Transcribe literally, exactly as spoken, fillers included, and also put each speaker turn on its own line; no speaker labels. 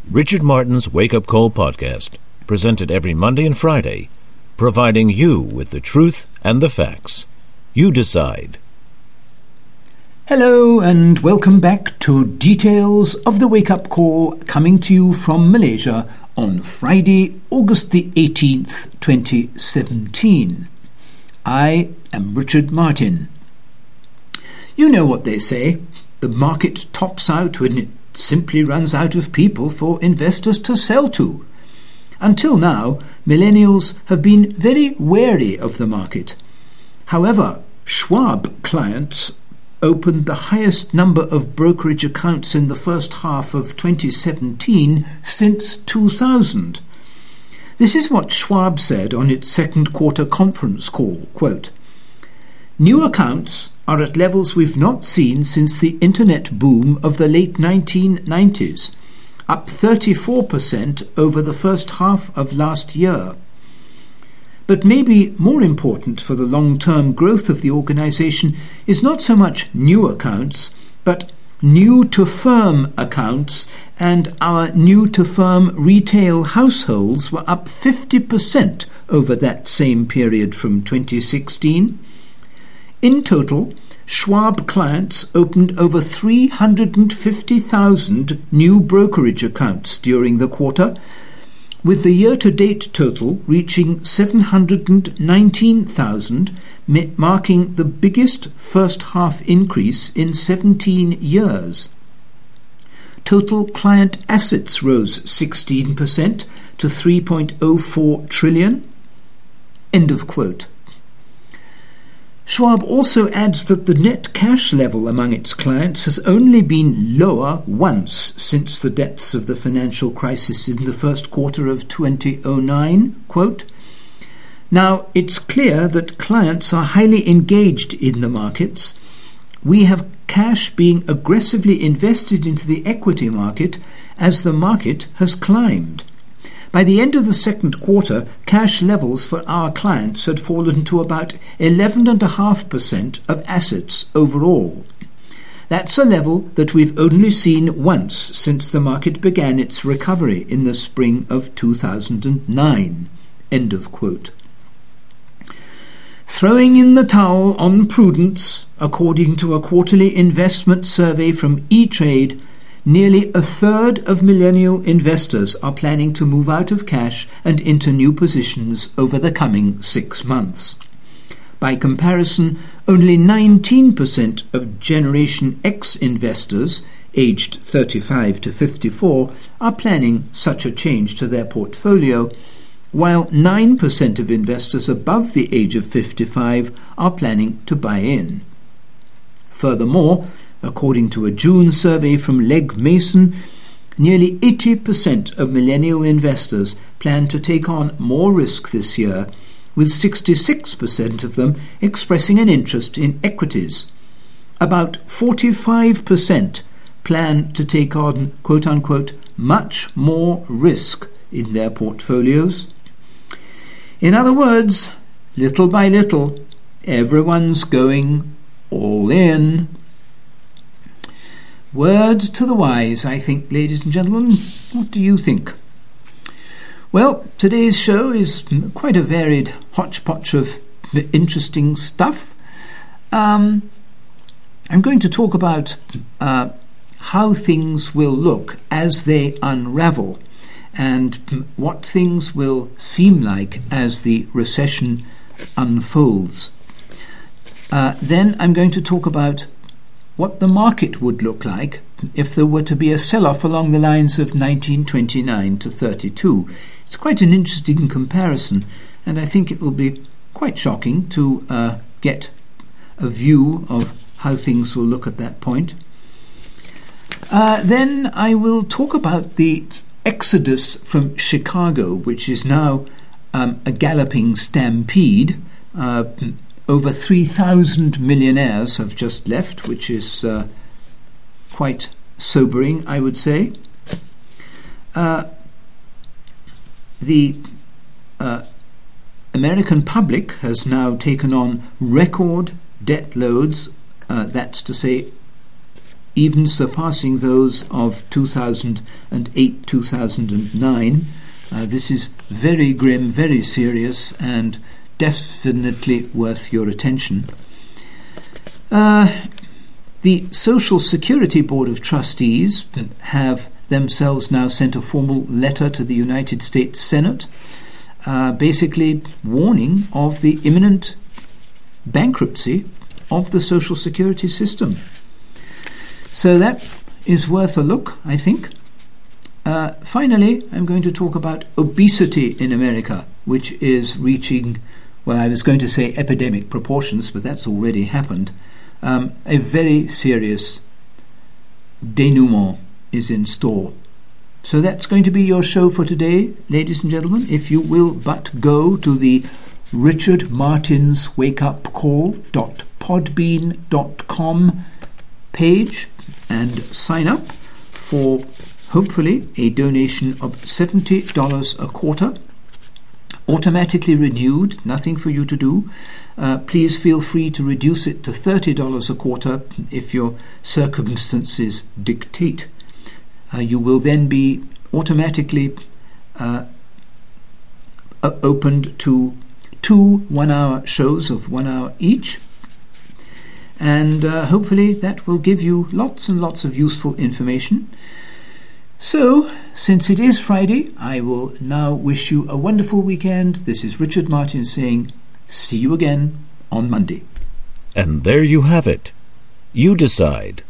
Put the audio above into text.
Richard Martin's Wake Up Call podcast, presented every Monday and Friday, providing you with the truth and the facts. You decide.
Hello and welcome back to Details of the Wake Up Call, coming to you from Malaysia on Friday, August the eighteenth, twenty seventeen. I am Richard Martin. You know what they say, the market tops out when it simply runs out of people for investors to sell to. Until now, millennials have been very wary of the market. However, Schwab clients opened the highest number of brokerage accounts in the first half of twenty seventeen since two thousand. This is what Schwab said on its second quarter conference call, quote, "New accounts are at levels we've not seen since the internet boom of the late nineteen nineties, up thirty-four percent over the first half of last year. But maybe more important for the long-term growth of the organization is not so much new accounts, but new-to-firm accounts, and our new-to-firm retail households were up fifty percent over that same period from twenty sixteen. In total, Schwab clients opened over three hundred fifty thousand new brokerage accounts during the quarter, with the year-to-date total reaching seven hundred nineteen thousand, marking the biggest first-half increase in seventeen years. Total client assets rose sixteen percent to three point oh four trillion. End of quote. Schwab also adds that the net cash level among its clients has only been lower once since the depths of the financial crisis in the first quarter of twenty oh nine. Quote, "Now, it's clear that clients are highly engaged in the markets. We have cash being aggressively invested into the equity market as the market has climbed. By the end of the second quarter, cash levels for our clients had fallen to about eleven point five percent of assets overall. That's a level that we've only seen once since the market began its recovery in the spring of two thousand nine. End of quote. Throwing in the towel on prudence, according to a quarterly investment survey from E-Trade, nearly a third of millennial investors are planning to move out of cash and into new positions over the coming six months. By comparison, only nineteen percent of Generation X investors, aged thirty-five to fifty-four, are planning such a change to their portfolio, while nine percent of investors above the age of fifty-five are planning to buy in. Furthermore, according to a June survey from Legg Mason, nearly eighty percent of millennial investors plan to take on more risk this year, with sixty-six percent of them expressing an interest in equities. About forty-five percent plan to take on, quote-unquote, much more risk in their portfolios. In other words, little by little, everyone's going all in. Word to the wise, I think, ladies and gentlemen. What do you think? Well, today's show is quite a varied hodgepodge of interesting stuff. Um, I'm going to talk about uh, how things will look as they unravel, and what things will seem like as the recession unfolds. Uh, then I'm going to talk about what the market would look like if there were to be a sell-off along the lines of nineteen twenty-nine to thirty-two. It's quite an interesting comparison, and I think it will be quite shocking to uh, get a view of how things will look at that point. Uh, then I will talk about the exodus from Chicago, which is now um, a galloping stampede. Uh, Over three thousand millionaires have just left, which is uh, quite sobering, I would say. Uh, the uh, American public has now taken on record debt loads, uh, that's to say even surpassing those of two thousand eight to two thousand nine. Uh, this is very grim, very serious, and definitely worth your attention. Uh, the Social Security Board of Trustees have themselves now sent a formal letter to the United States Senate, uh, basically warning of the imminent bankruptcy of the Social Security system. So that is worth a look, I think. Uh, finally, I'm going to talk about obesity in America, which is reaching, well, I was going to say epidemic proportions, but that's already happened. Um, a very serious denouement is in store. So that's going to be your show for today, ladies and gentlemen. If you will but go to the Richard Martin's Wake Up Call dot podbean dot com page and sign up for hopefully a donation of seventy dollars a quarter, automatically renewed, nothing for you to do. Uh, please feel free to reduce it to thirty dollars a quarter if your circumstances dictate. Uh, you will then be automatically uh, opened to two one-hour shows of one hour each, and uh, hopefully that will give you lots and lots of useful information. So, since it is Friday, I will now wish you a wonderful weekend. This is Richard Martin saying, see you again on Monday.
And there you have it. You decide.